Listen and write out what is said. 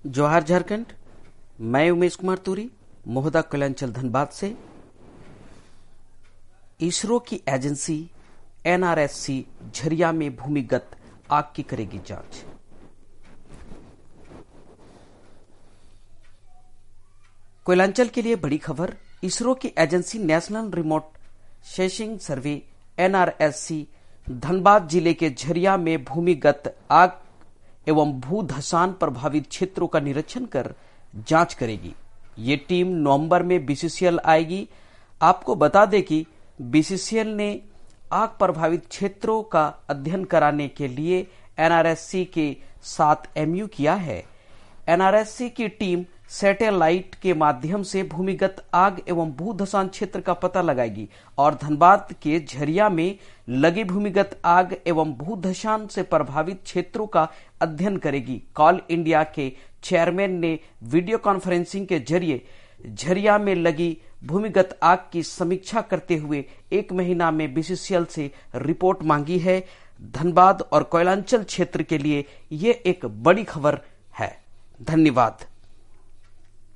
जोहार झारखंड। मैं उमेश कुमार तुरी मोहदा कल्याणचल धनबाद से। इसरो की एजेंसी एनआरएससी झरिया में भूमिगत आग की करेगी जांच। कोयलांचल के लिए बड़ी खबर। इसरो की agency national remote sensing survey NRSC Dhanbad जिले के झरिया में भूमिगत आग एवं भू धसान प्रभावित क्षेत्रों का निरीक्षण कर जांच करेगी। ये टीम नवंबर में बीसीसीएल आएगी। आपको बता दें कि बीसीसीएल ने आग प्रभावित क्षेत्रों का अध्ययन कराने के लिए एनआरएससी के साथ एमयू किया है। एनआरएससी की टीम सैटेलाइट के माध्यम से भूमिगत आग एवं भू धसान क्षेत्र का पता लगाएगी और धनबाद के झरिया में लगी भूमिगत आग एवं भू धसान से प्रभावित क्षेत्रों का अध्ययन करेगी। कॉल इंडिया के चेयरमैन ने वीडियो कॉन्फ्रेंसिंग के जरिए झरिया में लगी भूमिगत आग की समीक्षा करते हुए 1 महीना में बीसीसीएल से रिपोर्ट मांगी है। धनबाद और कोयलांचल क्षेत्र के लिए ये एक बड़ी खबर है। धन्यवाद।